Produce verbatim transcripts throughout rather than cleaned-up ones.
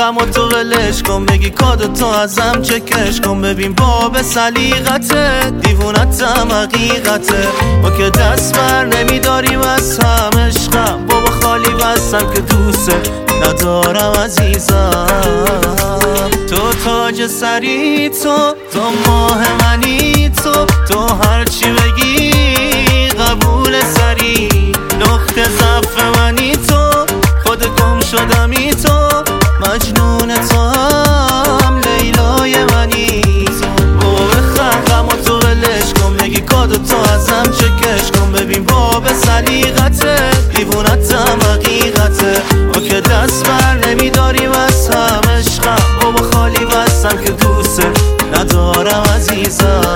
غم و تو ولش کن، بگی کاد تو ازم چکش کن. ببین باب سلیقته، دیوونتم حقیقته. ما که دست بر نمیداریم از هم عشقم، بابا خالی بستم که دوست ندارم عزیزم. تو تاج سری، تو تو ماه منی، تو تو هرچی بگی قبول سری. نقطه ضعف منی تو، خود گم شدمی تو، مجنون تو هم لیلای منی. بابا بخند غم و تو ولش کن، بگی کاد تو ازم چکش کن. ببین باب سلیقته، دیوونتم حقیقته. ما که دست بر نمیداریم از هم عشقم، بابا خالی بستم که دوست ندارم عزیزم.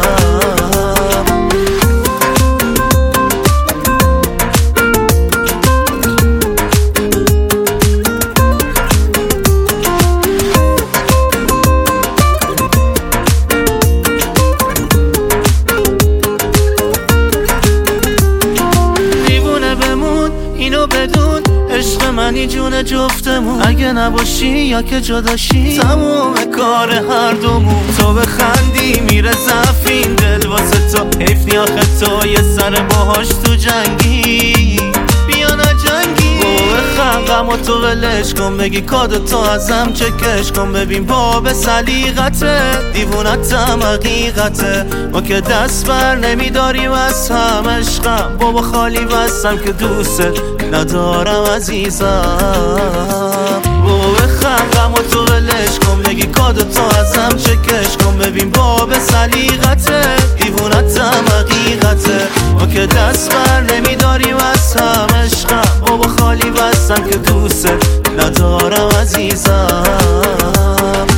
اینو بدون عشق منی جون جفتمون، اگه نباشی یا که جداشی تموم کار هر دومون. تو بخندی میره زفین دل واسه تو، حیف نی آخه تو یه سر باهاش تو جنگی، بیا نجنگی. بخند غم و تو ولش کن، بگی کاد تو ازم چکش کن. ببین باب سلیقته، دیوونتم حقیقته. ما که دست بر نمیداریم از هم عشقم، بابا خالی بستم که دوست ندارم عزیزم. بابا بخند غم و تو ولش کن، بگی کاد تو ازم چکش کن. ببین باب سلیقته، دیوونتم حقیقته. ما که دست بر نمیداریم از هم عشقم، بابا خالی بستم که دوست ندارم عزیزم.